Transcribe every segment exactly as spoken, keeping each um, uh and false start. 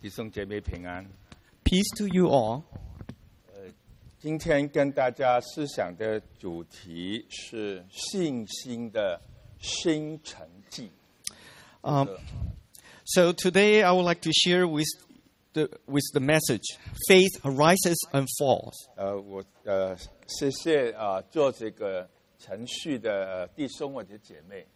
弟兄姐妹平安。 Peace to you all. 今天跟大家思想的主题是信心的新成绩。 Um, so today I would like to share with the with the message: faith rises and falls. 呃，我呃谢谢啊、呃、做这个程序的、呃、弟兄或者姐妹。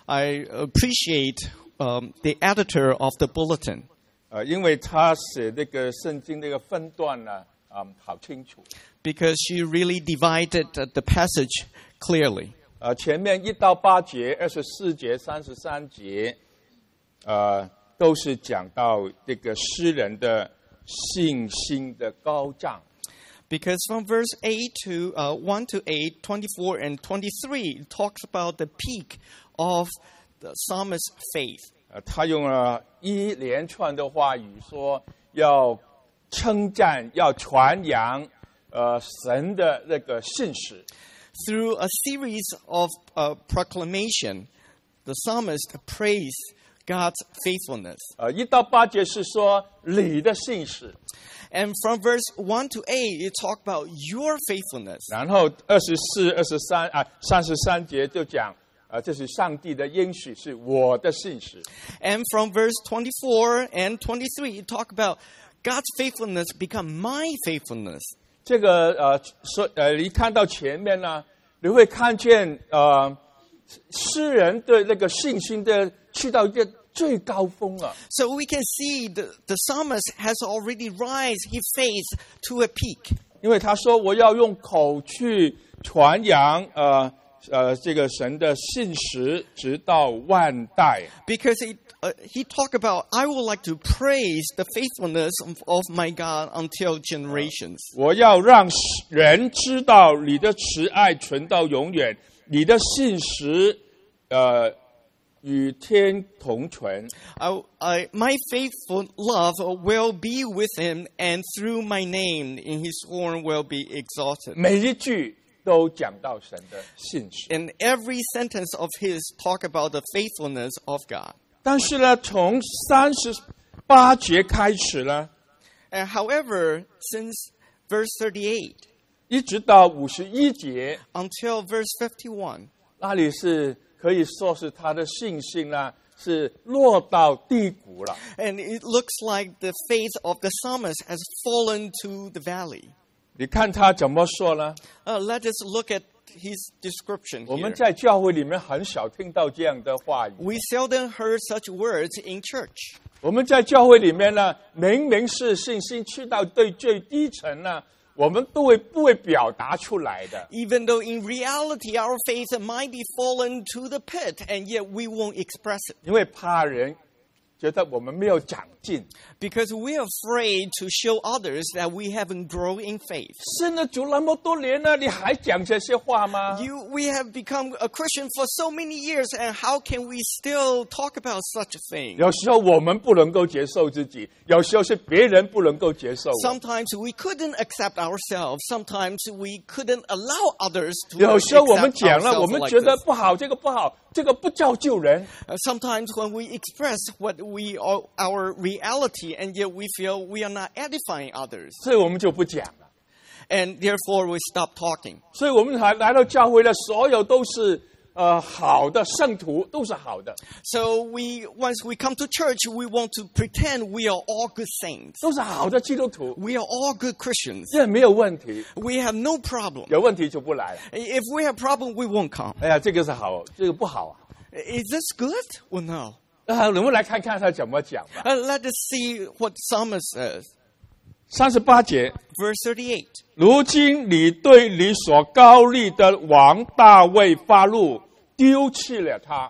I appreciate um, the editor of the bulletin 呃，因为他写那个圣经那个分段呢，啊、嗯，好清楚。 because she really divided uh, the passage clearly. 呃，前面一到八节、二十四节、三十三节，呃，都是讲到这个诗人的信心的高涨。 Because from verse eight to uh, one to eight, twenty-four and twenty-three, it talks about the peak of the psalmist's faith. 呃，他用了一连串的话语说，要称赞、要传扬，呃，神的那个信实。 Through a series of uh, proclamation, the psalmist praised God's faithfulness. 呃，一到八节是说你的信实， And from verse one to eight, it talks about your faithfulness. 然后二十四、二十三啊，三十三节就讲，啊、呃，这是上帝的应许，是我的信实。 And from verse twenty-four and twenty-three, it talks about God's faithfulness become my faithfulness. 这个呃，说呃，你看到前面呢，你会看见呃，诗人对那个信心的去到一个最高峰了。 So we can see the, the psalmist has already raised his faith to a peak. 因为他说我要用口去传扬呃呃这个神的信实，直到万代。 Because he, uh, he talked about, I would like to praise the faithfulness of, of my God until generations. 我要让人知道你的慈爱存到永远，你的信实呃与天同存。 I, I, my faithful love will be with him, and through my name in his horn will be exalted. 每一句都讲到神的信实。 And every sentence of his talk about the faithfulness of God. 但是呢，从三十八节开始呢， Uh, however, since verse thirty-eight 一直到五十一节， until verse fifty-one, 那里是可以说是他的信心呢是落到低谷了。 and it looks like the faith of the psalmist has fallen to the valley. 你看他怎么说呢？ Uh, let us look at his description 我们 here. 在教会里面很少听到这样的话语。 We seldom heard such words in church. 我们在教会里面呢，明明是信心去到最最低层呢，我们都会不会表达出来的。 Even though in reality our faith might be fallen to the pit, and yet we won't express it. 因为怕人觉得我们没有长进。 Because we are afraid to show others that we haven't grown in faith. 信了主那么多年了，你还讲这些话吗？ You, we have become a Christian for so many years, and how can we still talk about such a thing? 有时候我们不能够接受自己，有时候是别人不能够接受我。 Sometimes we couldn't accept ourselves. Sometimes we couldn't allow others to 有时候我们 accept 讲了，我 ourselves 们 like 觉得 this. 不好，这个不好，这个不叫救人。 Uh, sometimes when we express what we are, our reality, and yet we feel we are not edifying others, 所以我们就不讲了。 and therefore we stop talking. 所以我们来来到教会的所有都是呃好的圣徒，都是好的， So we, once we come to church, we want to pretend we are all good saints. 都是好的基督徒， We are all good Christians. 这没有问题。 We have no problem. 有问题就不来了。 If we have problem, we won't come. 哎呀，这个是好，这个不好啊。 Is this good or no? 啊，我们来看看他怎么讲吧。 Uh, let us see what Psalmist says. 三十八节， Verse thirty-eight. 如今你对你所高立的王大卫发怒，丢弃了他。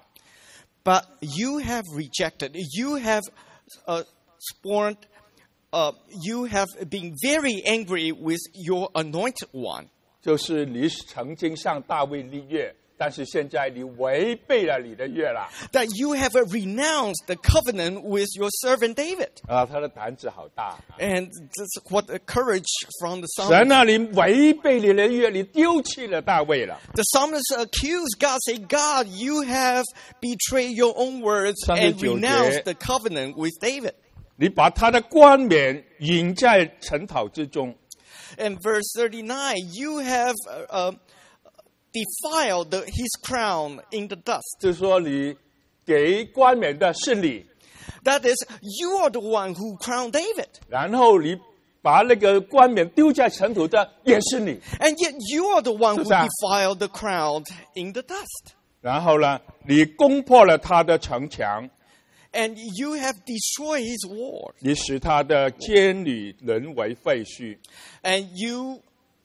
But you have rejected, you have uh, scorned, uh, you have been very angry with your anointed one. 就是你曾经向大卫立约，但是现在你违背了你的约了。 That you have renounced the covenant with your servant David. 啊，他的胆子好大。 And this, what a courage from the 神 psalmist. 啊，你违背你的约，你丢弃了大卫了。 The psalmist accused God, say, God, you have betrayed your own words and 三十九节。 renounced the covenant with David. 你把他的冠冕引在尘土之中。 And verse thirty-nine, you have uh, defiled the, his crown in the dust. 就是说，你给冠冕的是你， That is, you are the one who crowned David. 然后你把那个冠冕丢在尘土的也是你， And yet you are the one who 是不是啊？ defiled the crown in the dust. 然后呢，你攻破了他的城墙， And you have destroyed his wall. 你使他的监狱沦为废墟。 And you,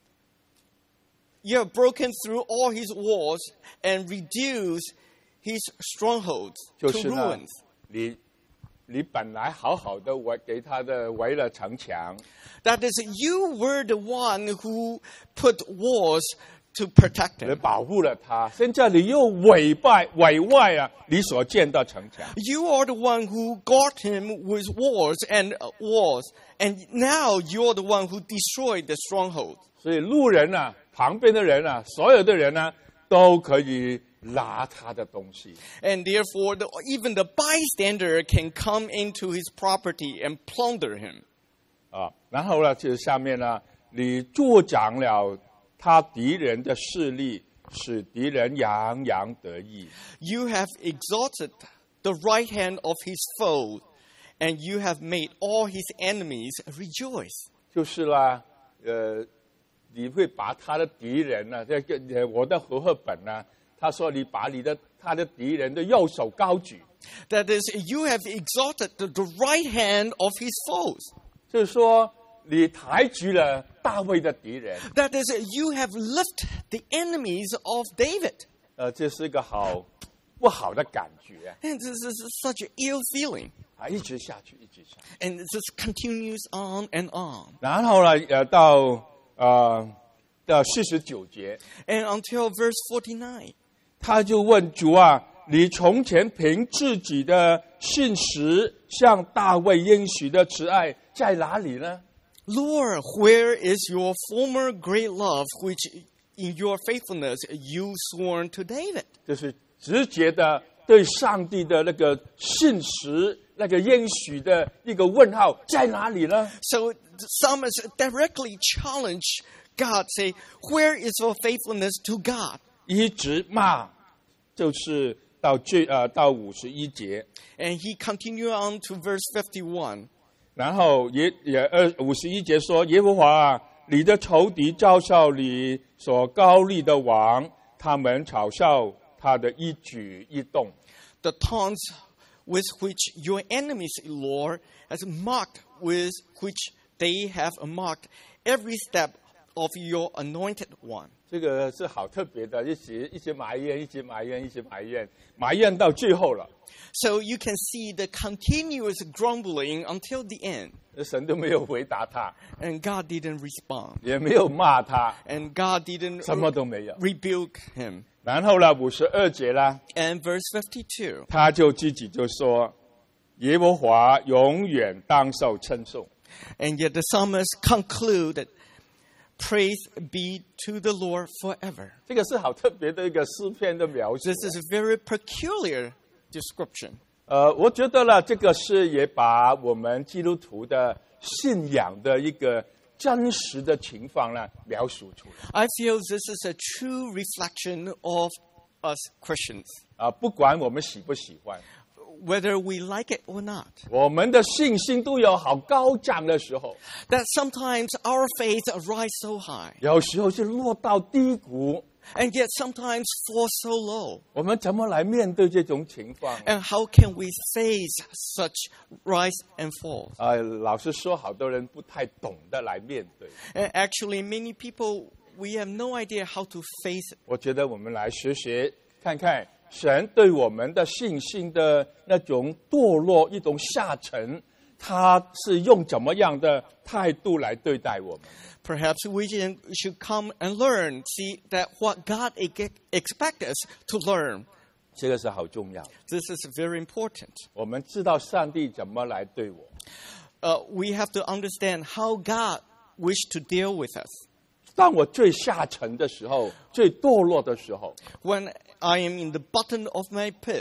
you have broken through all his walls and reduced his strongholds 就 to 是呢 ruins.， 你你本来好好的围给他的围了城墙， That is, you were the one who put walls to protect 你 him. 保护了他，现在你又毁败毁坏啊你所建的城墙。 You are the one who guard him with walls and uh, walls. And now you're the one who destroyed the stronghold. 所以路人啊，旁边的人啊，所有的人呢、啊，都可以拿他的东西。 And therefore, the, even the bystander can come into his property and plunder him. 啊，然后呢，就是下面呢，你助长了他敌人的势力，使敌人洋洋得意。 You have exalted the right hand of his foe, and you have made all his enemies rejoice. 就是啦，呃，你会把他的敌人呢、啊，这个呃我的和合本呢、啊，他说你把你的他的敌人的右手高举， That is, you have exalted the, the right hand of his foes. 就是说你抬举了大卫的敌人。 That is, you have lifted the enemies of David. 呃，这是一个好不好的感觉 And this is such an ill feeling. 啊，一直下去，一直下去。 And this continues on and on. 然后呢，呃，到呃到四十九节， And until verse forty-nine. 他就问主啊，你从前凭自己的信实向大卫应许的慈爱在哪里呢？ Lord, where is your former great love, which in your faithfulness you sworn to David? 就是直接的对上帝的那个信实、那个应许的一个问号在哪里呢？ So the psalmist directly challenge God, say, where is your faithfulness to God? 一直骂，就是到最呃到五十一节， And he continued on to verse fifty-one. 然后也也二五十一节说：耶和华啊，你的仇敌嘲笑你所高立的王，他们嘲笑他的一举一动。 The taunts with which your enemies, Lord, has mocked, with which they have mocked every step of your anointed one. 这个是好特别的，一起一起埋怨，一起埋怨，一起埋怨，埋怨到最后了， So you can see the continuous grumbling until the end. 神都没有回答他， And God didn't respond. 也没有骂他， And God didn't 什么都没有。 rebuke him. 然后呢，五十二节啦， And verse fifty-two. 他就自己就说：耶和华永远当受称颂。 And yet the psalmist concluded, praise be to the Lord forever. 这个是好特别的一个诗篇的描述。 This is a very peculiar description. 呃，我觉得呢，这个是也把我们基督徒的信仰的一个真实的情况呢描述出来。 I feel this is a true reflection of us Christians, 啊，不管我们喜不喜欢， whether we like it or not. 我们的信心都有好高涨的时候， That sometimes our faith rise so high, 有时候是落到低谷。 and yet sometimes fall so low. 我们怎么来面对这种情况？ And how can we face such rise and fall? 呃，老实说，好多人不太懂得来面对。 And actually, many people, we have no idea how to face it. 我觉得我们来学学看看神对我们的信心的那种堕落、一种下沉，他是用怎么样的态度来对待我们？ Perhaps we can- should come and learn, see that what God ex- expects us to learn. 这个是好重要。 This is very important. 我们知道上帝怎么来对我。 Uh, we have to understand how God wished to deal with us. 当我最下沉的时候，最堕落的时候， When I am in the bottom of my pit,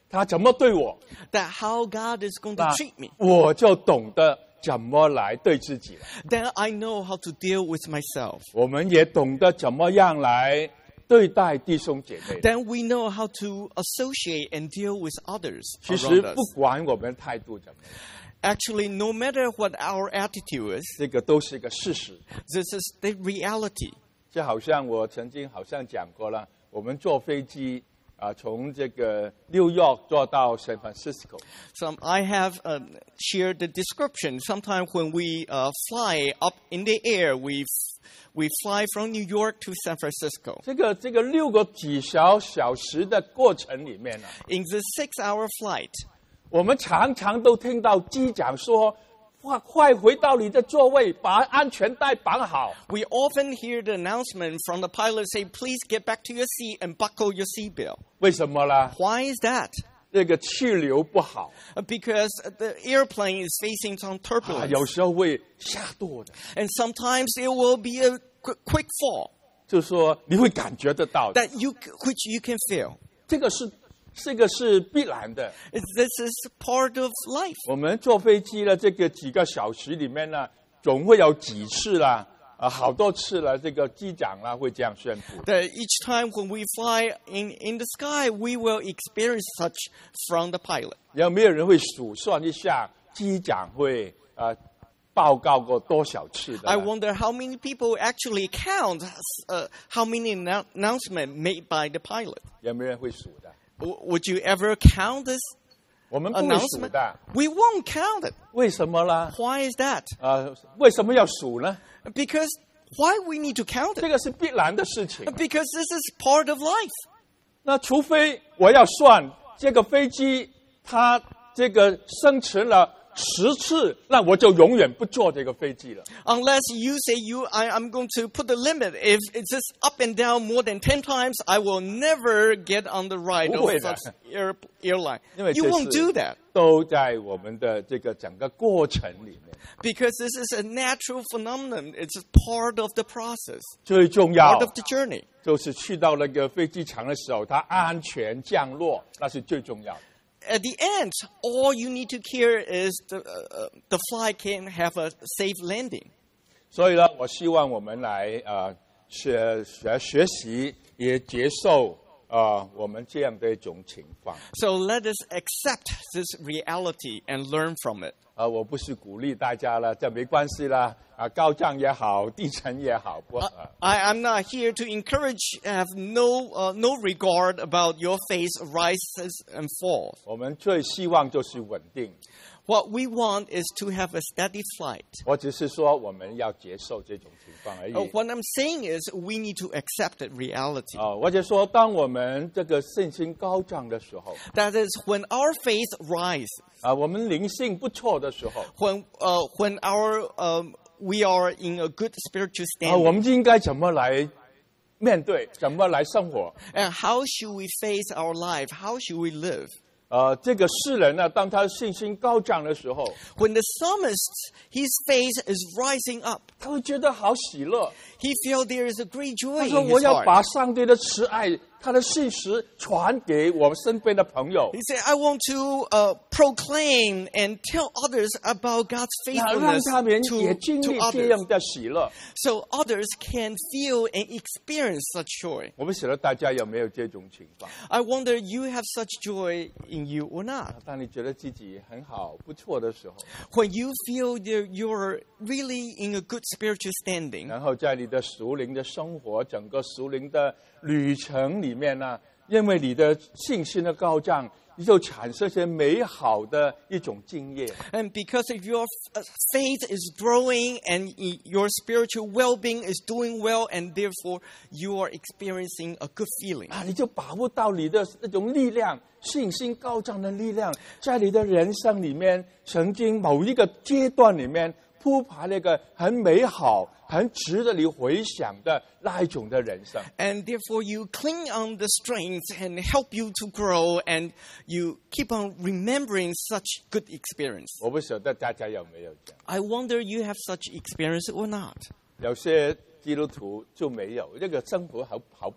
他怎么对我， that how God is going to 那 treat me, 我就懂得怎么来对自己了。 then I know how to deal with myself. 我们也懂得怎么样来对待弟兄姐妹。 Then we know how to associate and deal with others 其实 around us. 不管我们态度怎么样， Actually, no matter what our attitude is, 这个都是一个事实。 this is the reality. 就好像我曾经好像讲过了，我们坐飞机啊，从这个 New York 坐到 San Francisco。 So I have uh, shared the description. Sometimes when we uh, fly up in the air, we we fly from New York to San Francisco. 这个这个六个几小小时的过程里面呢， In the six-hour flight, 我们常常都听到机长说：“快快回到你的座位，把安全带绑好。” we often hear the announcement from the pilot say, "Please get back to your seat and buckle your seatbelt." 为什么呢？ Why is that? 这个气流不好， Uh, Because the airplane is facing some 啊， turbulence, 有时候会下堕的， and sometimes it will be a qu- quick fall 就是说你会感觉得到的， that you which you can feel. 这个是这个是必然的。 It's- This is part of life. 我们坐飞机的这个几个小时里面呢，总会有几次啦，啊，好多次了，这个机长啦会这样宣布。 That each time when we fly in, in the sky, we will experience such from the pilot. 有没有人会数算一下机长会呃报告过多少次的 I 呢？ wonder how many people actually count uh, how many annou- announcements made by the pilot. 有没有人会数的？ W- would you ever count this 我们不会数 announcement? 的， We won't count it. 为什么呢？ Why is that? 呃，为什么要数呢？ Because why we need to count 这 it? 个是必然的事情。 Because this is part of life. 那除非我要算这个飞机它这个生存了十次，那我就永远不坐这个飞机了。 Unless you say you, I, I'm going to put the limit. If it's just up and down more than ten times, I will never get on the ride of 不会的。 such air, airline. 因为 You 这 won't 是 do that 都在我们的这个整个过程里面。 because this is a natural phenomenon. It's a part of the process, 最重要 part of the journey. 就是去到那个飞机场的时候，它安全降落，那是最重要的。 At the end, all you need to care is the, uh, uh, the flight can have a safe landing. 所以呢，我希望我们来呃学学学习，也接受呃我们这样的一种情况。 So let us accept this reality and learn from it. 啊、我不是鼓励大家了，这没关系啦，啊，高涨也好，低沉也好，不。啊 I, I'm not here to encourage, have no, uh, no regard about your faith rises and falls. 我们最希望就是稳定。 What we want is to have a steady flight. 我只是说我们要接受这种情况而已。 Uh, what I'm saying is we need to accept that reality. 啊、或者说，当我们这个信心高涨的时候， That is when our faith rises, 啊、我们灵性不错的时候， when, uh, when our, um, we are in a good spiritual 啊、我 standing. 们就应该怎么来面对，怎么来生活？ And how should we face our life? How should we live? 呃，这个世人呢，当他信心高涨的时候， When the psalmist, his faith is rising up, 他会觉得好喜乐。 he feels there is a great joy 他 in 说：“ his 我要 heart. 把上帝的慈爱、他的信实传给我们身边的朋友， He said, I want to uh, proclaim and tell others about God's 那让 faithfulness 他们也 to, 经 to 历这 others, 样的喜乐。 so others can feel and experience such joy. 我不晓得大家有没有这种情况？ I wonder you have such joy in you or not. 当你觉得自己很好、不错的时候， When you feel that you're really in a good spiritual standing, 然后在你的属灵的生活、整个属灵的旅程里面呢，因为你的信心的高涨，你就产生一些美好的一种经验。 and because of your uh, faith is growing and y- your spiritual well-being is doing well, and therefore you are experiencing a good feeling. 啊，你就把握到你的那种力量，信心高涨的力量，在你的人生里面，曾经某一个阶段里面铺排了一个很美好、很值得你回想的那一种的人生。 And therefore you cling on the strength and help you to grow, and you keep on remembering such good experience. 我不晓得大家有没有这样， I wonder you have such experience or not. 有些基督徒就没有，这个生活好好平。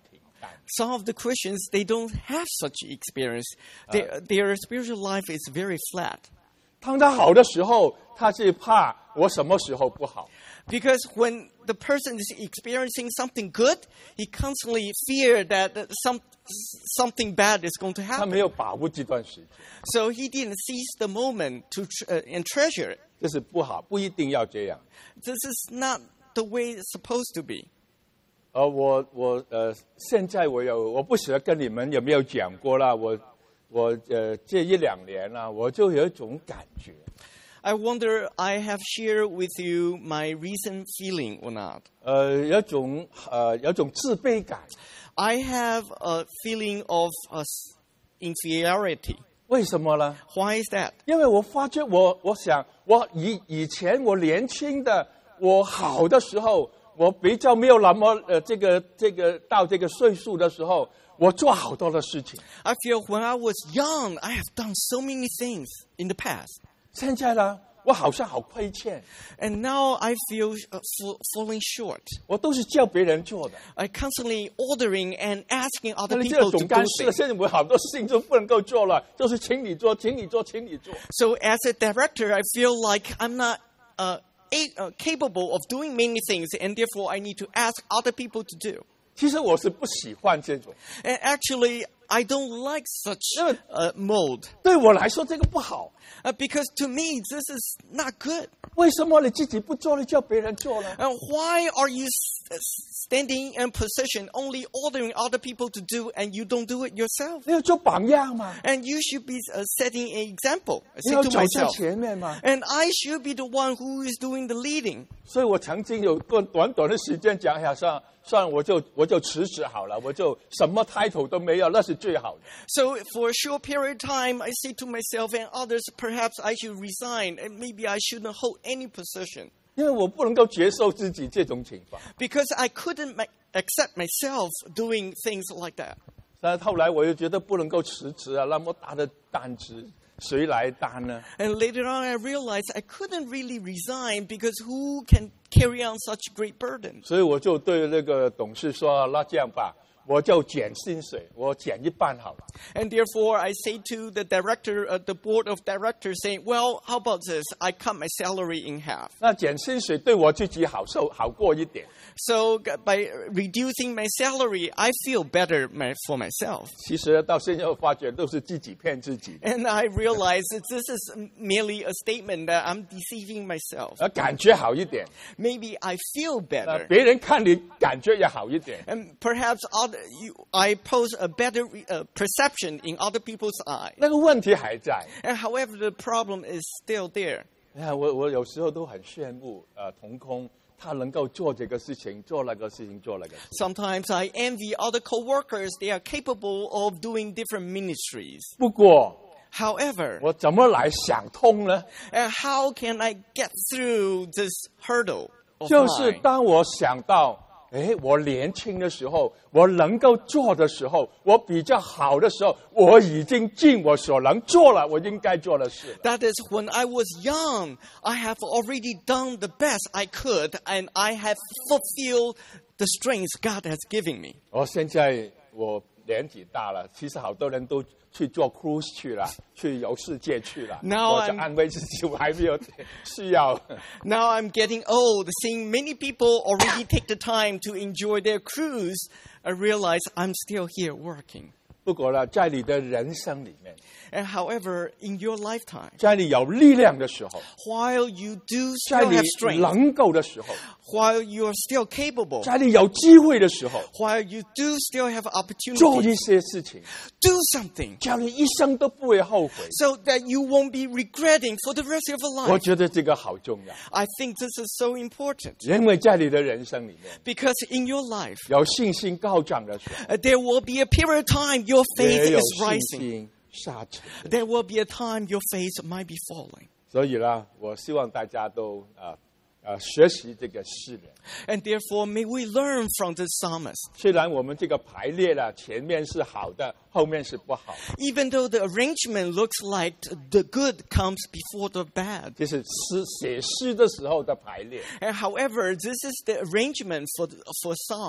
感。 Some of the Christians, they don't have such experience. Their, their spiritual life is very flat. 当他好的时候，他是怕我什么时候不好。 Because when the person is experiencing something good, he constantly fear that that some, something bad is going to 他 happen. 没有把握这段时间， So he didn't seize the moment to tr- uh, and treasure it. 这是不好，不一定要这样。 This is not the way it's supposed to be. 呃，我我呃，现在我有，我不晓得跟你们有没有讲过啦。我我呃，这一两年啦、我就有一种感觉， I wonder I have shared with you my recent feeling or not. 呃，有一种呃，有一种自卑感。 I have a feeling of uh, inferiority. 为什么呢？ Why is that? 因为我发觉我，我想，我以以前我年轻的，我好的时候，我比较没有那么呃，这个这个到这个岁数的时候，我做好多的事情。 I feel when I was young, I have done so many things in the past. 现在呢，我好像好亏欠， And now I feel uh, fall, falling short. 我都是叫别人做的。 I constantly ordering and asking 那 other 你这个 people to 总 do 干事了， things. 现在我好多事情都不能够做了，就是请你做，请你做，请你做。 So as a director, I feel like I'm not uh, a, uh, capable of doing many things, and therefore I need to ask other people to do. 其实我是不喜欢这种， And actually, I don't like such Yeah. uh, mode. 对我来说这个不好。 Uh, because to me, this is not good. 为什么你自己不做，你叫别人做呢？ And why are you s- standing in position only ordering other people to do and you don't do it yourself? 你要做榜样嘛， And you should be uh, setting an example. I 你 say 要 to 走在 myself. 前面嘛。 And I should be the one who is doing the leading. 所以我曾经有段短短的时间讲一下，算算我就我就辞职好了，我就什么 title 都没有，那是最好的。 So for a short period of time, I say to myself and others, perhaps I should resign and maybe I shouldn't hold any position. 因为我不能够接受自己这种情况。 Because I couldn't ma- accept myself doing things like that. 但后来我又觉得不能够辞职啊，那么大的担子谁来担呢？ And later on, I realized I couldn't really resign because who can carry on such great burden? 所以我就对那个董事说：“那这样吧，我就减薪水，我减一半好了。 And therefore, I say to the director, uh, the board of directors, saying, well, how about this? I cut my salary in half. 那减薪水对我自己好受好过一点。 So g- by reducing my salary, I feel better my, for myself. 其实到现在我发觉都是自己骗自己， And I realize that this is merely a statement that I'm deceiving myself. 呃，感觉好一点， Maybe I feel 呃， better. 别人看你感觉也好一点。 And perhaps other, you, I pose a better uh, perception in other people's eye. 那个问题还在。 And however, the problem is still there. 你看，我我有时候都很羡慕呃童工，他能够做这个事情，做那个事情，做那个事情。 Sometimes I envy other co-workers. They are capable of doing different ministries. 不过 However, 我怎么来想通呢？ and how can I get through this hurdle of 就是 mine? 当我想到，哎，我年轻的时候，我能够做的时候，我比较好的时候，我已经尽我所能做了我应该做的事了。 That is, when I was young, I have already done the best I could, and I have fulfilled the strengths God has given me. 我现在我年纪大了，其实好多人都去做 cruise 去了，去游世界去了。 Now 我就 I'm- 安慰自己，我还没有需要。 Now I'm getting old, seeing many people already take the time to enjoy their cruise. I realize I'm still here working. 不过呢，在你的人生里面， And however, in your lifetime, 在你有力量的时候， while you do 在 still 你 have strength, 能够的时候， while you are still capable, 在你有机会的时候， while you do still have 做 opportunity, 一些事情， do something 叫你一生都不会后悔。 so that you won't be regretting for the rest of your 我 life. 觉得这个好重要， I think this is so important 因为在你的人生里面， because in your life, 有信心高涨的时候， uh, there will be a period of time your faith 也有 is 信 rising. 心下沉。 There will be a time your faith might be falling. 所以呢，我希望大家都啊啊学习这个诗人。 And therefore, may we learn from this psalmist. 虽然我们这个排列了，前面是好的，后面是不好， Even though the arrangement looks like the good comes before the bad. 这是诗写诗的时候的排列。 And however, this is the arrangement for, the, for psalm.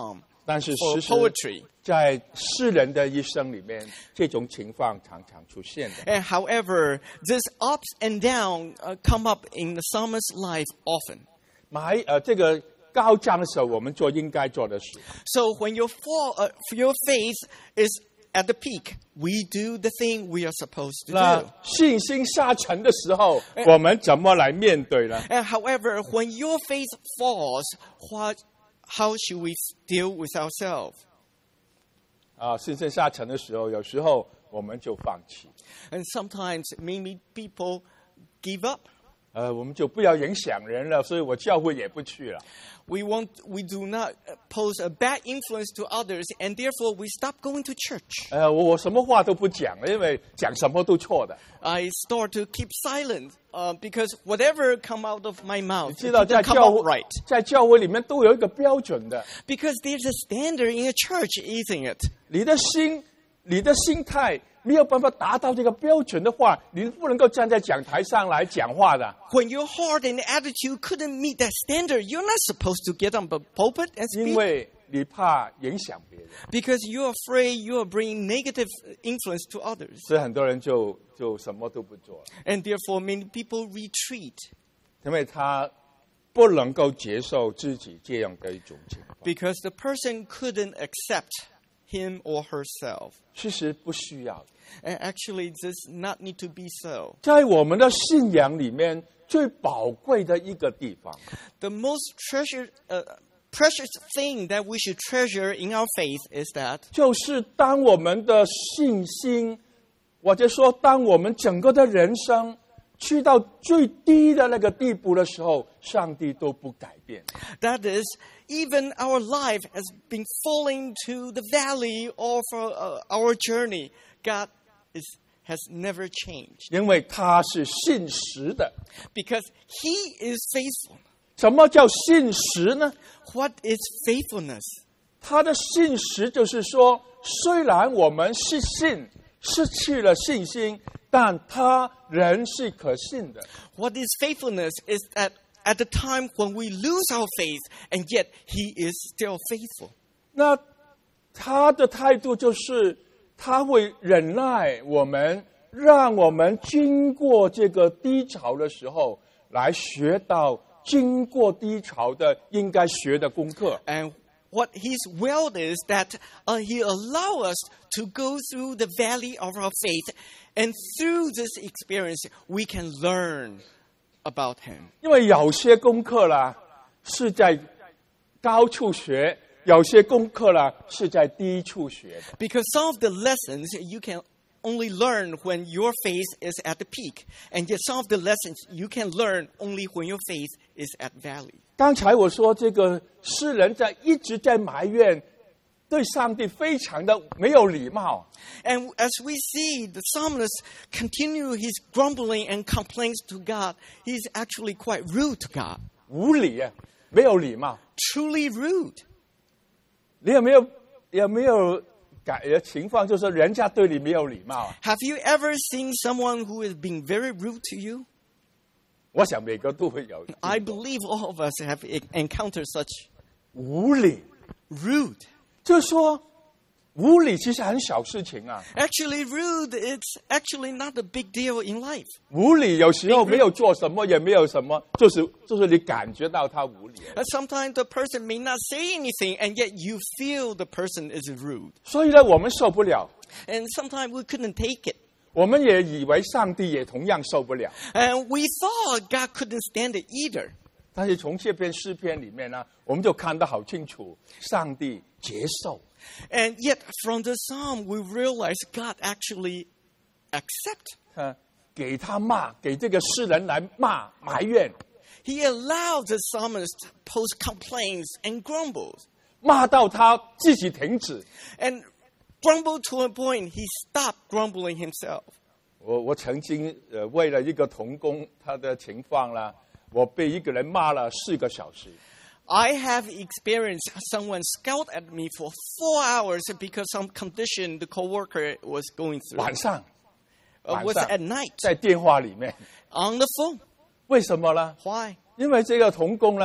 但是 for 其实 poetry. 在世人的一生里面，这种情况常常出现的。 And however, these ups and downs uh, come up in the psalmist's life often. 埋呃这个高涨的时候，我们做应该做的事； So when your fall, uh, your faith is at the peak, we do the thing we are supposed to 那 do. 信心下沉的时候，我们怎么来面对呢？ And however, when your faith falls, what, how should we deal with ourselves? 啊，信心下沉的时候，有时候我们就放弃， And sometimes maybe people give up. 呃，我们就不要影响人了，所以我教会也不去了。 We want, we do not pose a bad influence to others, and therefore we stop going to church. 呃，我我什么话都不讲了，因为讲什么都错的。 I start to keep silent uh, because whatever come out of my mouth 你 it 知道，在 didn't come 教 out 会 right. 在教会里面都有一个标准的， Because there's a standard in a church, isn't it? 你的心、你的心态没有办法达到这个标准的话，你不能够站在讲台上来讲话的。 When your heart and attitude couldn't meet that standard, you're not supposed to get on the pulpit and 因 speak 为你怕影响别人， because you're afraid you're bringing negative influence to others. 所以很多人就就什么都不做了， And therefore, many people retreat 因为他不能够接受自己这样的一种情况。 because the person couldn't accept him or herself. 其实不需要的， And actually, it does not need to be so. 在我们的信仰里面最宝贵的一个地方， The most treasured, uh, precious thing that we should treasure in our faith is that 就是当我们的信心，或者说当我们整个的人生去到最低的那个地步的时候，上帝都不改变。 that is, even our life has been falling to the valley of uh, our journey. God is, has never changed 因为他是信实的。 because He is faithful. 什么叫信实呢？ What is faithfulness? 他的信实就是说，虽然我们是信，失去了信心，但他仍是可信的。 What is faithfulness is that at the time when we lose our faith, and yet He is still faithful. 那他的态度就是他会忍耐我们，让我们经过这个低潮的时候，来学到经过低潮的应该学的功课。 And what His will is that uh, He allow us to go through the valley of our faith, and through this experience, we can learn about Him. 因为有些功课啦是在高处学，有些功课啦是在低处学的。 Because some of the lessons you can only learn when your faith is at the peak, and yet some of the lessons you can learn only when your faith is at valley. 刚才我说这个诗人在一直在埋怨，对上帝非常的没有礼貌。 And as we see, the psalmist continue his grumbling and complaints to God. He's actually quite rude to God. 无理啊，没有礼貌。 Truly rude. 你有没有有没有感的情况，就是人家对你没有礼貌啊？ Have you ever seen someone who is being very rude to you? 我想每个都会有。 I believe all of us have encountered such 无理， rude. 就是说无理其实很小事情啊。 Actually, rude, it's actually not a big deal in life. 无理有时候没有做什么，也没有什么，就是就是你感觉到他无理。 And sometimes the person may not say anything, and yet you feel the person is rude. 所以呢，我们受不了， And sometimes we couldn't take it. 我们也以为上帝也同样受不了。 And we thought God couldn't stand it either. 但是从这篇诗篇里面呢，我们就看得好清楚，上帝接受。 And yet, from the psalm, we realize God actually accepts. 看，给他骂，给这个诗人来骂埋怨， He allows the psalmist to post complaints and grumbles. 骂到他自己停止。 And grumble to a point, he stopped grumbling himself. 我我曾经呃为了一个童工他的情况啦，我被一个人骂了四个小时。 I have experienced someone scout at me for four hours because some condition the coworker was going through. 晚上， Uh, 晚 was 上 at night 在电话里面， on the phone. 为什么呢？ Why? 因为这个童工呢，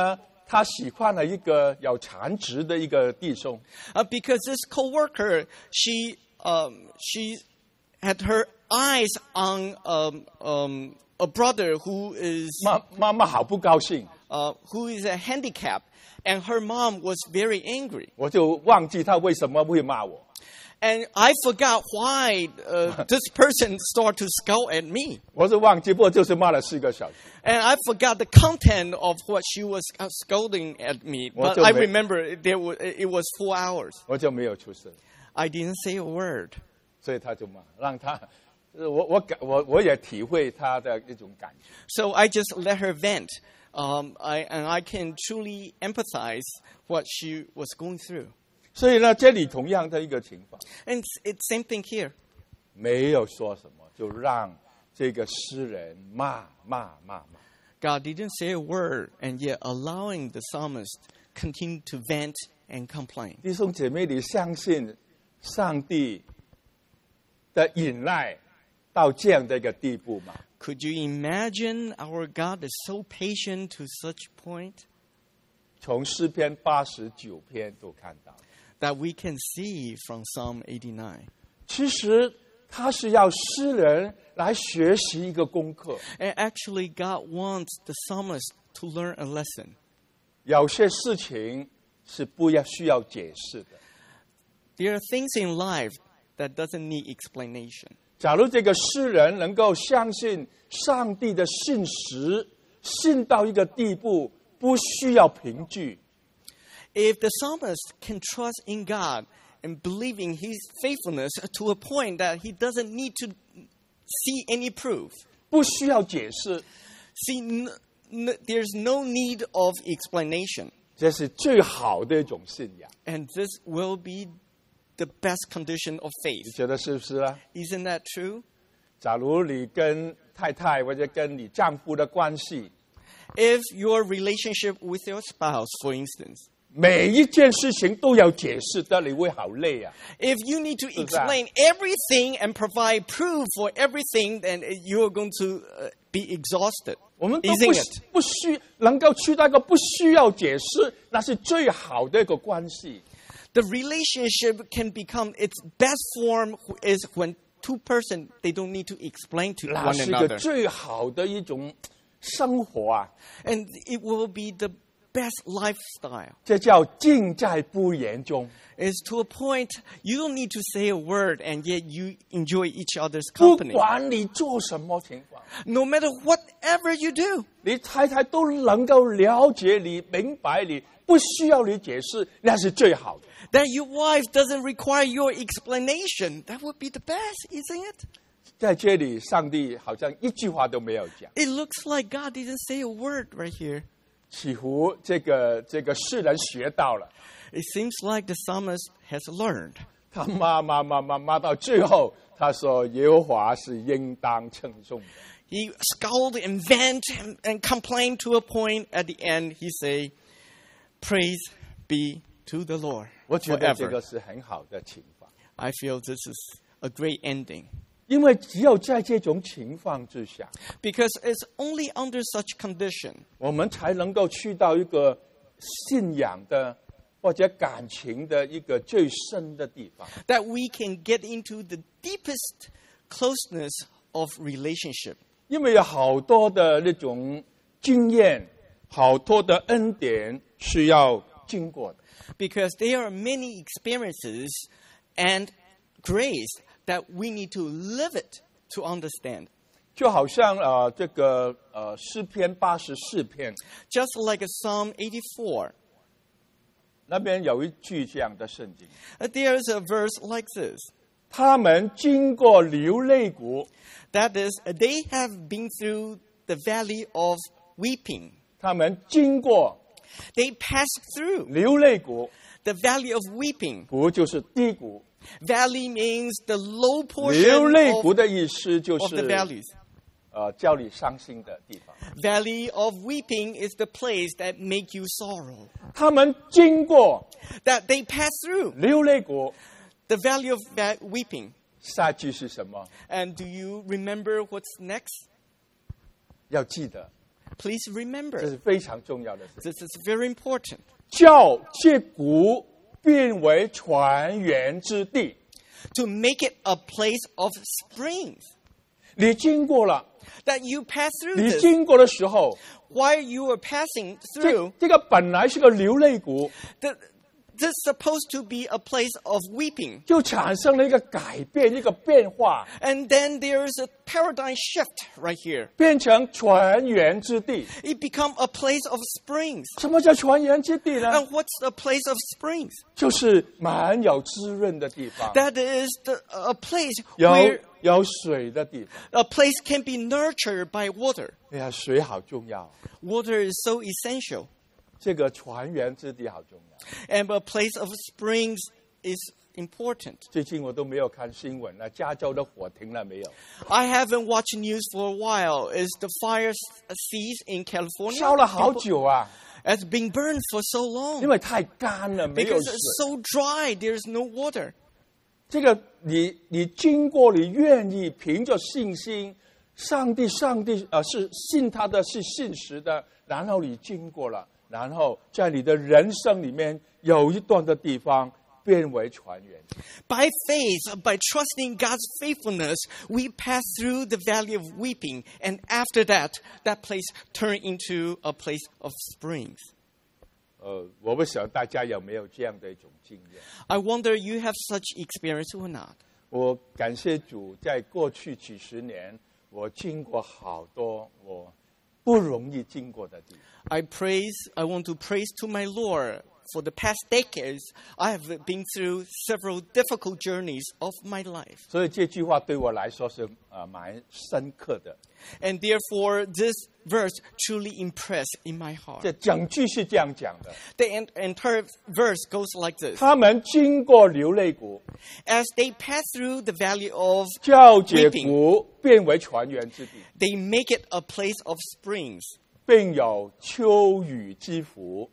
他喜欢了一个有残疾的一个弟兄， Uh, because this coworker, she um, she had her eyes on um, um, a brother who is 妈妈妈好不高兴， uh, who is a handicap, and her mom was very angry. 我就忘记他为什么会骂我。 And I forgot why uh, this person started to scold at me. 我是忘记，不过就是骂了四个小时。 And I forgot the content of what she was uh, scolding at me. But I remember it, there was, it was four hours. 我就没有出声， I didn't say a word. 所以他就骂，让他，呃我我感我我也体会他的一种感觉。 So I just let her vent. Um, I, and I can truly empathize what she was going through. 所以呢，这里同样的一个情况， And it's, it's same thing here. 没有说什么，就让这个诗人骂骂骂骂。 God didn't say a word, and yet allowing the psalmist continue to vent and complain. 弟兄姐妹，你相信上帝的忍耐到这样的一个地步吗？ Could you imagine our God is so patient to such point 从诗篇八十九篇都看到， that we can see from Psalm eighty-nine? 其实他是要诗人来学习一个功课。 And actually, God wants the psalmist to learn a lesson. 有些事情是不要需要解释的。 There are things in life that doesn't need explanation. 假如这个诗人能够相信上帝的信实，信到一个地步，不需要凭据， If the psalmist can trust in God and believe in His faithfulness to a point that he doesn't need to see any proof. 不需要解释， See, n- n- there's no need of explanation. 这是最好的一种信仰。 And this will be the best condition of 你 faith. 觉得是不是啊？ Isn't that true? 假如你跟太太或者跟你丈夫的关系， If your relationship with your spouse, for instance, 每一件事情都要解释的，你会好累啊。 if you need to 是不是啊？ explain everything and provide proof for everything, then you're going to uh, be exhausted. 我们都不 Isn't it? 不需能够去到一个不需要解释，那是最好的一个关系。 The relationship can become its best form is when two persons, they don't need to explain to 那 one 是个 another. 最好的一种生活啊！ And it will be the best lifestyle. 这叫尽在不言中。 It's to a point you don't need to say a word, and yet you enjoy each other's 不 company. 管你做什么情况， No matter whatever you do, 你太太都能够了解你、明白你，不需要你解释，那是最好的。 that your wife doesn't require your explanation. That would be the best, isn't it? 在这里，上帝好像一句话都没有讲， It looks like God didn't say a word right here. 似乎这个这个世人学到了， It seems like the psalmist has learned. 他骂骂骂骂骂到最后，他说耶和华是应当称颂的。 He scowled and vent and, and complained to a point. At the end, he say, "Praise be to the Lord 我觉得这 forever." 个是很好的情况， I feel this is a great ending. 因为只有在这种情况之下， Because it's only under such condition 我们才能够去到一个信仰的或者感情的一个最深的地方。 that we can get into the deepest closeness of relationship. 因为有好多的那种经验，好多的恩典是要经过的。 Because there are many experiences and grace that we need to live it to understand. 就好像呃这个呃诗篇八十四篇 Just like a Psalm eighty-four, 那边有一句这样的圣经： uh, there's a verse like this. 他们经过流泪谷， That is, uh, they have been through the valley of weeping. 他们经过 They passed through 流泪谷， the valley of weeping. 谷就是低谷。 Valley means the low 流 portion 泪 of, 谷的意思就 of the 是 valleys. 呃叫你伤心的地方。 Valley of weeping is the place that make you sorrow. 他们经过 That they pass through 流泪谷， the valley of va- weeping. 下句是什么？ And do you remember what's next? 要记得， Please 这 remember, 是非常重要的事。 this is very important. 叫这谷变为泉源之地。 To make it a place of springs. 你经过了， That you pass through 你 this. 经过的时候， While you are passing 这 through, 这个本来是个流泪谷， the, this is supposed to be a place of weeping. 就产生了一个改变，一个变化， And then there's a paradigm shift right here. 变成泉源之地。 It becomes a place of springs. 什么叫泉源之地呢？ And what's a place of springs? 就是满有滋润的地方， That is the, a place 有 where 有水的地方。 a place can be nurtured by water. 哎呀，水好重要， Water is so essential. 这个泉源之地好重要。 And a place of springs is important. 最近我都没有看新闻了，加州的火停了没有？ I haven't watched news for a while. Is the fire ceased in California? 烧了好久啊， It's been burned for so 因 long. 为太干了，没有 Because 水。 it's so dry, there's no water. 这个你你经过，你愿意凭着信心，上帝上帝呃是信他的，是信实的，然后你经过了，然后在你的人生里面有一段的地方变为泉源。 By faith, by trusting God's faithfulness, we pass through the valley of weeping. And after that, that place turned into a place of springs. 呃，我不晓得大家有没有这样的一种经验。 I wonder you have such experience or not. 我感谢主，在过去几十年，我经过好多我不容易经过的地方。 I praise, I want to praise to my Lord. For the past decades, I have been through several difficult journeys of my life. 所以这句话对我来说是呃蛮深刻的。 And therefore, this verse truly impressed in my heart. 这整句是这样讲的： The en- entire verse goes like this. 他们经过流泪谷， As they pass through the valley of 叫这 weeping, 谷变为泉源之地， they make it a place of springs. 并有秋雨之福，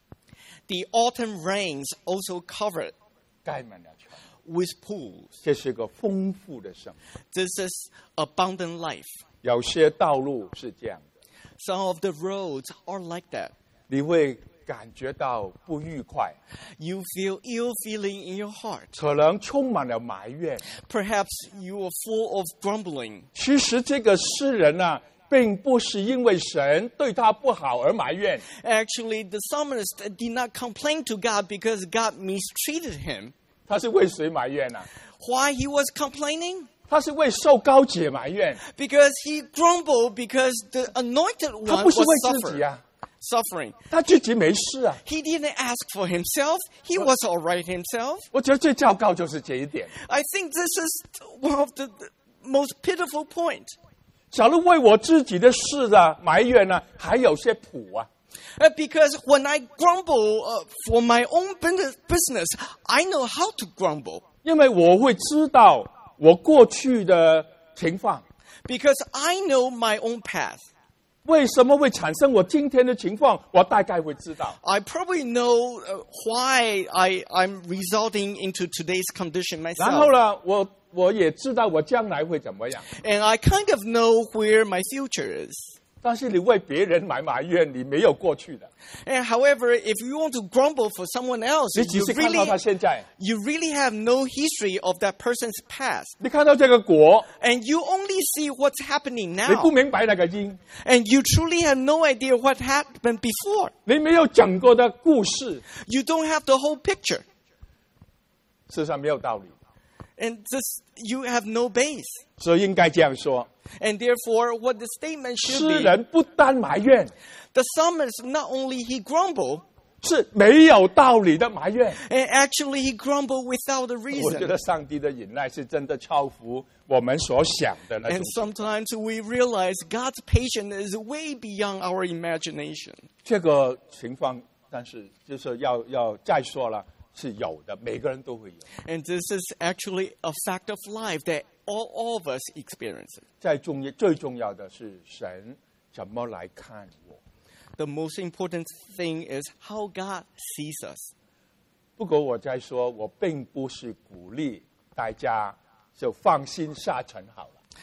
The autumn rains also covered 盖满了泉。 with pools. 这是个丰富的生活。 This is abundant life. 有些道路是这样的， Some of the roads are like that. 你会感觉到不愉快， You feel ill feeling in your heart. 可能充满了埋怨。 Perhaps you are full of grumbling. 其实这个诗人啊，并不是因为神对他不好而埋怨， Actually, the psalmist did not complain to God because God mistreated him. 他是为谁埋怨啊？ Why he was complaining? 他是为受膏者埋怨， Because he grumbled because the anointed 他 one 不是 was 为自己 suffer, 啊， suffering. 他自己没事啊。 He didn't ask for himself. He was all right himself. 我觉得最糟糕就是这一点。 I think this is one of the the most pitiful point. 假如为我自己的事啊埋怨呢、啊，还有些谱啊。 Uh, because when I grumble uh, for my own business, business, I know how to grumble. 因为我会知道我过去的情况， Because I know my own path. 为什么会产生我今天的情况，我大概会知道。 I probably know uh, why I, I'm resulting into today's condition 然后 myself. 呢，我我也知道我将来会怎么样。 And I kind of know where my future is. 但是你为别人埋埋怨，你没有过去的， And however, if you want to grumble for someone else, 你只 you 是看到他 really, 现在， you really have no history of that person's past. 你看到这个果， And you only see what's happening 你不 now. 明白那个因， And you truly have no idea what happened before. 你没有整个的故事， You don't have the whole picture. 事实上没有道理。 And this, you have no base. 所以应该这样说： And therefore, what the statement 诗 should be, 人不单埋怨， the psalmist, not only he grumbled, 是没有道理的埋怨。 and actually he grumbled without a 我觉 reason. 得上帝的忍耐是真的超乎我们所想的那种 And。sometimes we realize God's patience is way beyond our imagination. 这个情况，但是就是要要再说了，是有的，每个人都会有。 And this is actually a fact of life that all, all of us experience. 再重要最重要的是神怎么来看我。 The most important thing is how God sees us. 不过我在说，我并不是鼓励大家就放心下沉好了。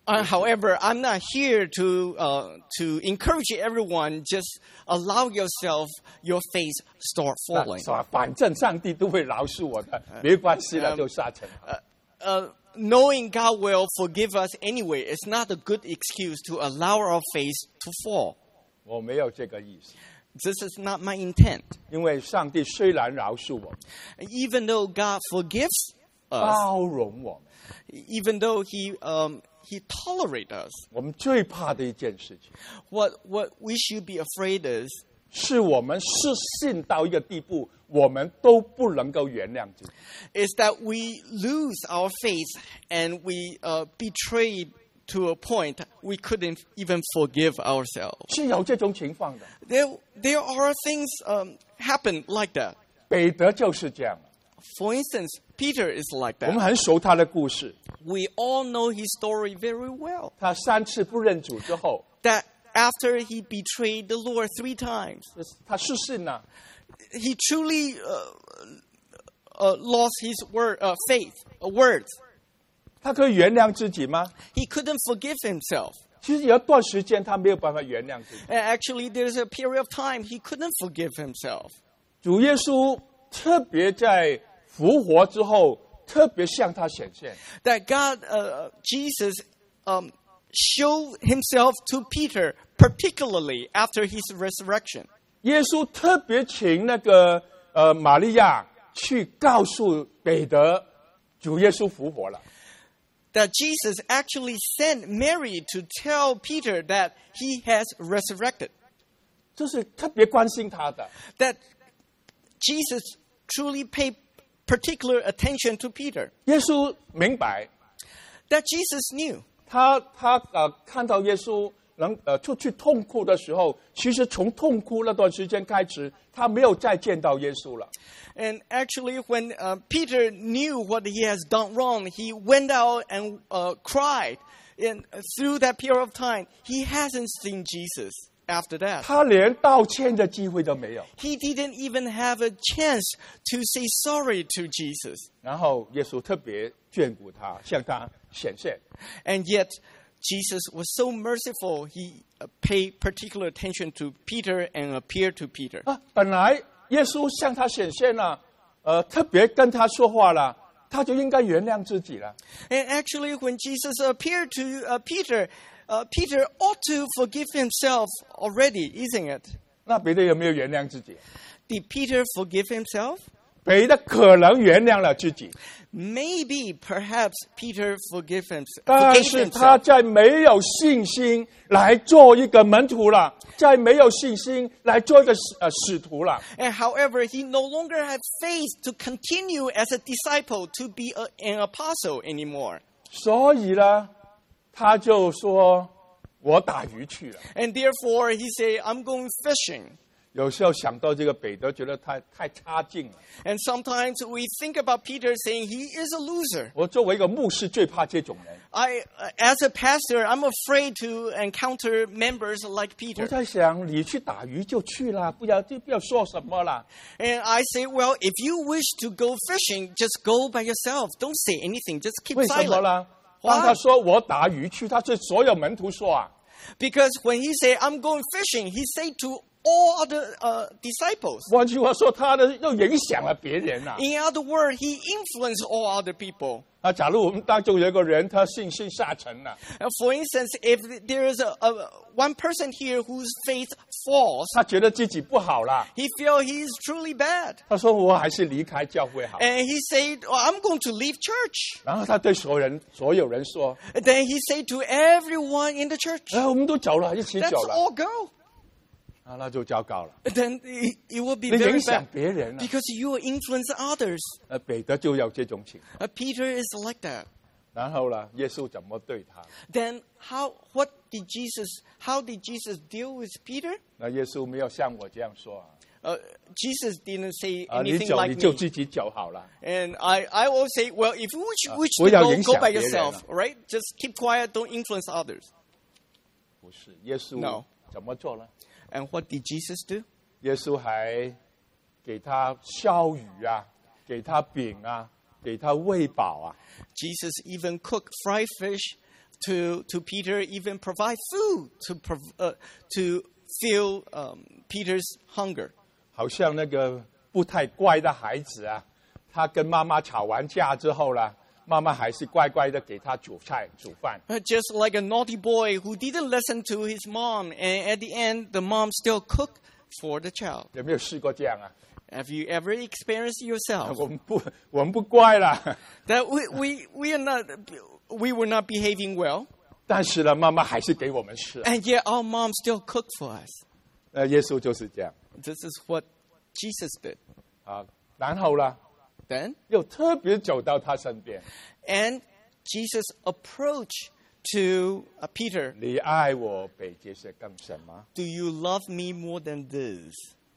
Uh, however, I'm not here to uh, to encourage everyone. Just allow yourself, your faith start 那 falling. 说反正上帝都会饶恕我的，没关系了，就下沉。 Uh, knowing God will forgive us anyway is not a good excuse to allow our faith to fall. 我没有这个意思， This is not my intent. 因为上帝虽然饶恕我们， Even though God forgives us, 包容我们， even though He um, He tolerates us, 我们最怕的一件事情， what what we should be afraid is 是我们失信到一个地步，我们都不能够原谅自己。 is that we lose our faith and we uh, betrayed to a point we couldn't even forgive ourselves. 是有这种情况的。 There there are things um, happen like that. 彼得就是这样， For instance, Peter is like 我们 that. 很熟他的故事。 We all know his story very well. 他三次不认主之后， That after he betrayed the Lord three times, 他失信了、 he truly uh, uh, lost his word, uh, faith, uh, words. 他可以原谅自己吗？ He couldn't forgive himself. 其实有一段时间他没有办法原谅自己。 And actually, there's a period of time he couldn't forgive himself. 主耶稣特别在复活之后，特别向他显现。 That God, uh, Jesus, um, showed himself to Peter, particularly after his resurrection. 耶稣特别请那个呃玛利亚去告诉彼得，主耶稣复活了。 That Jesus actually sent Mary to tell Peter that he has resurrected. 这是特别关心他的。 That Jesus truly paid particular attention to Peter. 耶稣明白， That Jesus knew. 他他呃看到耶稣能呃出去痛哭的时候，其实从痛哭那段时间开始，他没有再见到耶稣了。 And actually, when uh, Peter knew what he has done wrong, he went out and uh, cried. And through that period of time, he hasn't seen Jesus after that. 他连道歉的机会都没有。 He didn't even have a chance to say sorry to Jesus. 然后耶稣特别眷顾他，向他显现。 And yet, Jesus was so merciful, he uh, paid particular attention to Peter and appeared to Peter. 啊，本来耶稣向他显现了，呃，特别跟他说话了，他就应该原谅自己了。 And actually, when Jesus appeared to uh, Peter, uh, Peter ought to forgive himself already, isn't it? 那彼得有没有原谅自己？ Did Peter forgive himself? 彼得可能原谅了自己， Maybe, perhaps, Peter forgive himself. 但 Forgave 是他 himself. 在没有信心来做一个门徒了，在没有信心来做一个呃使徒了。 And however, he no longer had faith to continue as a disciple, to be a, an apostle anymore. 所以呢，他就说：“我打鱼去了。 And therefore, he said, I'm going fishing. ” 有时候想到这个彼得，觉得太太差劲了。 And sometimes we think about Peter saying he is a loser. 我作为一个牧师，最怕这种人。 I, uh, as a pastor, I'm afraid to encounter members like 我 Peter. 在想，你去打鱼就去了，不要就不要说什么了。 And I say, well, if you wish to go fishing, just go by yourself. Don't say anything. Just keep 为什么 silent. 呢？ Why? 当他说我打鱼去，他对所有门徒说啊， Because when he said, I'm going fishing, he said to all other uh, disciples. 换句话说，他的又影响了别人啊。 In other words, he influenced all other people. 啊，假如我们当中有一个人，他信心下沉了， Uh, for instance, if there is a, a one person here whose faith falls, 他觉得自己不好了， he feels he is truly bad. 他说我还是离开教会好。 And he said, oh, I'm going to leave church. 然后他对所有人所有人说 And then he said to everyone in the church, 哎，我们都走了，一起 let's 走了， all go. 啊，那就糟糕了， Then it, it will be 你 very 影响 bad 别人了。 because you will influence others. 呃，彼得就有这种情况。 Uh, Peter is like that. 然后呢，耶稣怎么对他？ Then how? What did Jesus? How did Jesus deal with Peter? 那耶稣没有像我这样说啊， Uh, Jesus didn't say 啊，你 anything 走 like 你就 me. 自己走好了。 And I, I will say, well, if you wish, wish 不 to 要 go, 影 go 响 by 别人 yourself, 啊。 right? Just keep quiet, don't influence others. 不是，耶稣 No 怎么做呢？ And what did Jesus do? 耶稣还给他烧鱼啊，给他饼啊，给他喂饱啊。 Jesus even cooked fried fish to, to Peter, even provide food to, prov- uh, to fill um, Peter's hunger. 好像那个不太乖的孩子啊，他跟妈妈吵完架之后啦，妈妈还是乖乖的给他煮菜煮饭。 Uh, Just like a naughty boy who didn't listen to his mom, and at the end, the mom still cooked for the child. 有没有试过这样啊？ Have you ever experienced yourself 我们不，我们不乖啦， that we, we, we are not, we were not behaving well, 但是呢，妈妈还是给我们吃。 and yet our mom still cooked for us? 呃，耶稣就是这样 This is what Jesus did. 啊。然后呢， Then, 又特别走到他身边， and Jesus approached to uh, Peter. 你爱我比这些更深吗？ Do you love me more than this?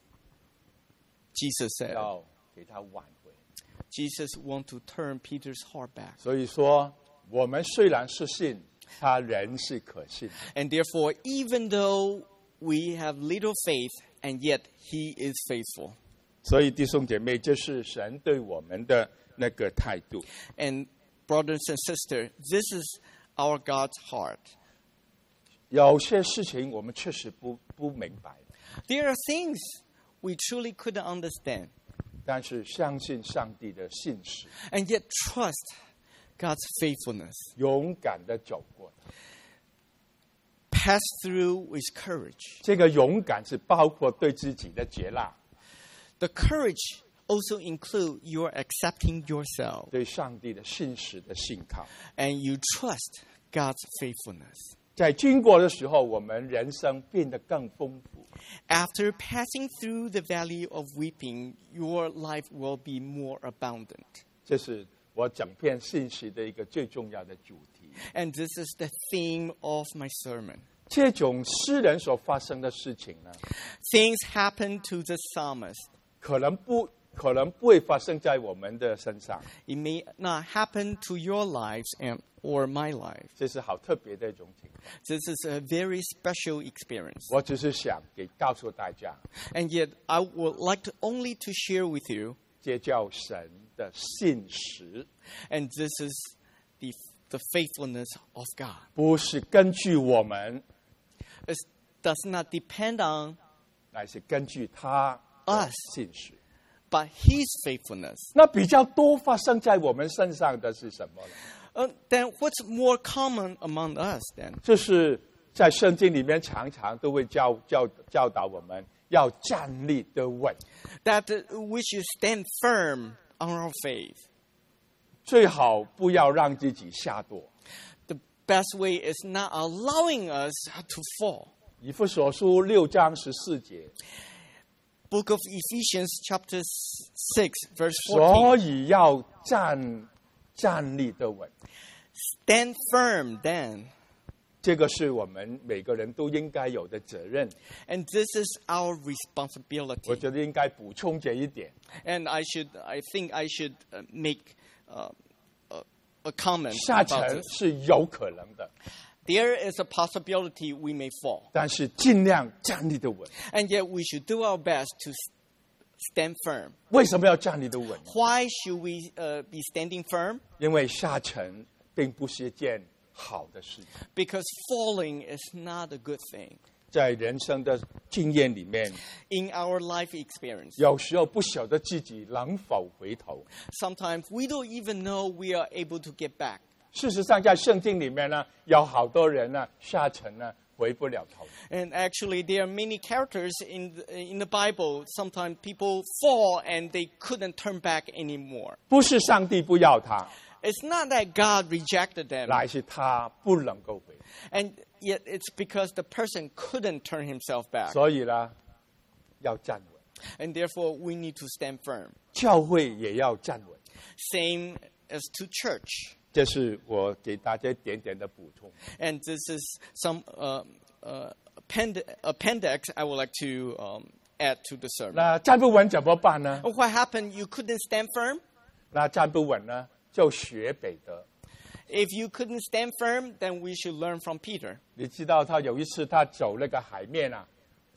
Jesus said. 要给他挽回。 Jesus want to turn Peter's heart back. 所以说，我们虽然是信，他人是可信。 And therefore, even though we have little faith, and yet he is faithful. 所以弟兄姐妹，这是神对我们的那个态度。 And brothers and sisters, this is our God's heart. 有些事情我们确实不不明白， There are things we truly couldn't understand, 但是相信上帝的信实， and yet trust God's faithfulness. 勇敢的走过。 Pass through with courage. 这个勇敢是包括对自己的接纳， The courage also include your accepting yourself, 对上帝的信实的信靠。 and you trust God's faithfulness. 在经过的时候，我们人生变得更丰富。 After passing through the valley of weeping, your life will be more abundant. 这是我整篇信息的一个最重要的主题。 And this is the theme of my sermon. 这种诗人所发生的事情呢， Things happen to the psalmist. 可能不可能不会发生在我们的身上， It may not happen to your lives and or my life. 这是好特别的一种情况。 This is a very special experience. 我只是想给告诉大家， And yet I would like to only to share with you, 这叫神的信实， and this is the, the faithfulness of God. 不是根据我们， It does not depend on 乃是根据他的 Us 信实。 but his faithfulness. 那比较多发生在我们身上的是什么呢？ Uh, then what's more common among us then? 就是在圣经里面常常都会教教教导我们要站立得稳， That uh, we should stand firm on our faith. 最好不要让自己下堕。 The best way is not allowing us to fall. 以弗所书六章十四节， Book of Ephesians chapter six verse 所 fourteen. 以要站站立得稳。 Stand firm then. 这个是我们每个人都应该有的责任。 And this is our 我 responsibility. 觉得应该补充这一点。 And I should, I think I should uh, make uh, a, a comment 下 about 沉 this. 是有可能的， There is a possibility we may fall. 但是尽量站立得稳。 And yet we should do our best to s- stand firm. 为什么要站立得稳？ Why should we uh, be standing firm? 因为下沉并不是一件好的事情。 Because falling is not a good thing. 在人生的经验里面， In our life experience, 有时候不晓得自己能否回头。 sometimes we don't even know we are able to get back. 事实上，在圣经里面呢，有好多人呢下沉呢回不了头。 And actually, there are many characters in the, in the Bible. Sometimes people fall and they couldn't turn back anymore. 不是上帝不要他， It's not that God rejected them, 乃是他不能够回。 and yet it's because the person couldn't turn himself back. 所以呢，要站稳， And therefore, we need to stand firm. 教会也要站稳。 Same as to church. 这是我给大家一点点的补充。 And this is some uh, uh, append- appendix I would like to um, add to the sermon. 那站不稳怎么办呢？ What happened? You couldn't stand firm? 那站不稳呢，就学彼得。 If you couldn't stand firm, then we should learn from Peter. 你知道他有一次他走那个海面啊，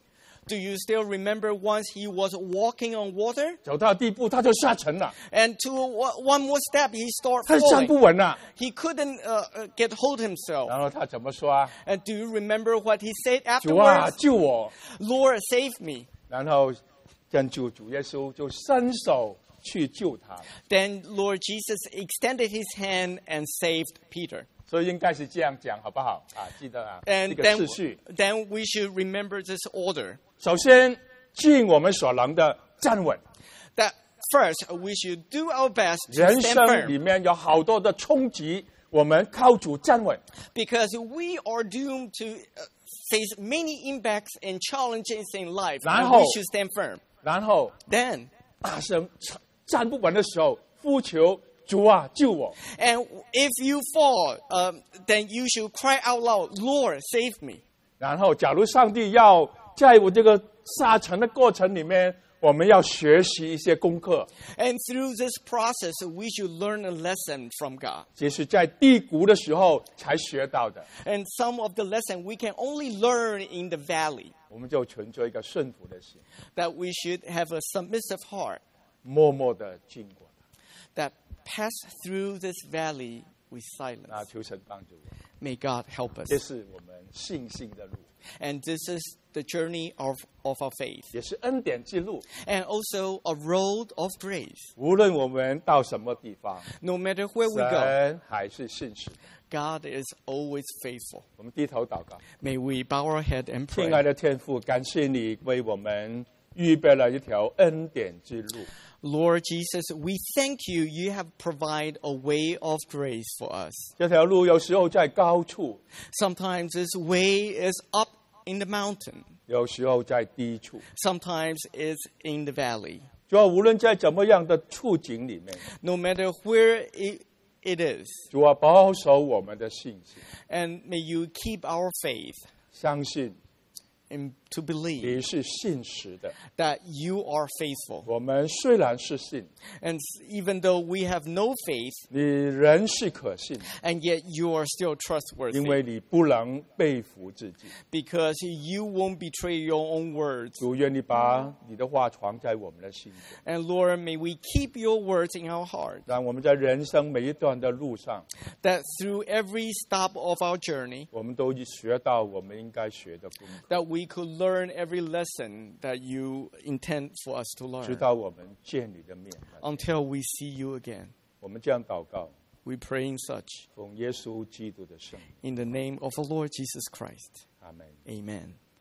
Do you still remember once he was walking on water? 走到地步他就下沉了， And to o- one more step, he started 他站不 falling. 稳了。 He couldn't uh, uh, get hold himself. 然后他怎么说啊？ And do you remember what he said 主啊， afterwards? 救我！ Lord, save me. 然后跟主主耶稣就伸手去救他， Then Lord Jesus extended his hand and saved Peter. 所以应该是这样讲，好不好？啊，记得啊，这 And 个 then, 次序。 then we should remember this order. 首先，尽我们所能的站稳。 That first, we should do our best to 人 stand 生里 firm. 面有好多的冲击，我们靠主站稳。 Because we are doomed to uh, face many impacts and challenges in life. 然 And 后 we should stand firm. 然后 Then, 大声站不稳的时候，呼求主啊，救我！ and if you fall, um, then you should cry out loud, Lord, save me. 然后，假如上帝要在我这个下沉的过程里面，我们要学习一些功课。 And through this process, we should learn a lesson from God. 这是在低谷的时候才学到的， And some of the lesson we can only learn in the valley. 我们就存着一个顺服的心， That we should have a submissive heart 默默的经过。 that pass through this valley with 那 silence. 求神帮助我， May God help us. 这是我们信心的路， And this is the journey of, of our faith. 也是恩典之路。 And also a road of grace. 无论我们到什么地方， No matter where we go, 神还是信实。 God is always faithful. 我们低头祷告， May we bow our head and 亲爱 pray. 的天父，感谢你为我们预备了一条恩典之路。 Lord Jesus, we thank you. You have provided a way of grace for us. 这条路有时候在高处， Sometimes this way is up in the mountain. 有时候在低处。 Sometimes it's in the valley. 主啊，无论在怎么样的处境里面， No matter where it, it is. 主啊，保守我们的信心， And may you keep our faith 相信 and to believe 你是信实的。 that you are faithful. 我们虽然是信， And even though we have no faith, 你仍是可信， and yet you are still 因 trustworthy 为你不能背负自己。 because you won't betray your own words. 主，愿你把你的话藏在我们的心中， And Lord, may we keep your words in our heart, 让我们在人生每一段的路上， that through every stop of our journey, 我们都学到我们应该学的功课， that we could learn every lesson that you intend for us to 直 learn 到我们见你的面。 until we see you again. 我们这样祷告， We pray in such, 奉耶稣基督的圣名， in the name of the Lord Jesus Christ. 阿门。 Amen.